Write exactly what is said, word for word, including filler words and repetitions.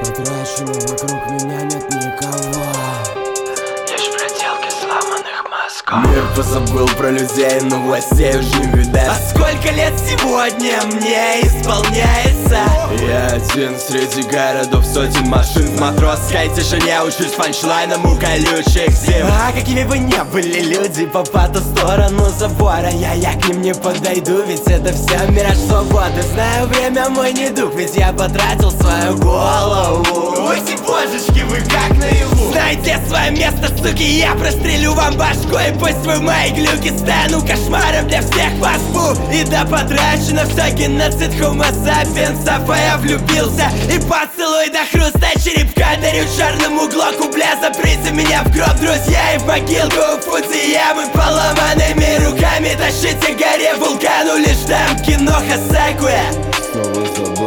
Потрачено, вокруг меня нет никого. Лишь проделки сломанных мозгов. Мир позабыл про людей, новостей уж не видать. А сколько лет сегодня мне исполняется? Я один среди городов, сотен машин. В матросской тишине учусь панчлайнам у колючих зим. А какими бы ни были люди по по ту сторону забора, я, я к ним не подойду, ведь это все мираж свободы. Знаю, время мой недуг, ведь я потратил свою голову. Ой, божечки, вы как наяву. Знайте свое место, суки, я прострелю вам башку. И пусть вы мои глюки стану кошмаром для всех вас. Фу, и да потрачено все, геноцид хомо сапиенсов. А я влюбился и поцелуй до хруста черепка дарю черному глоку. Бля, заприте меня в гроб, друзья, и в могилку фудзиямы поломанными руками тащите горе вулкану. Лишь там киноха Секуя. Снова забыл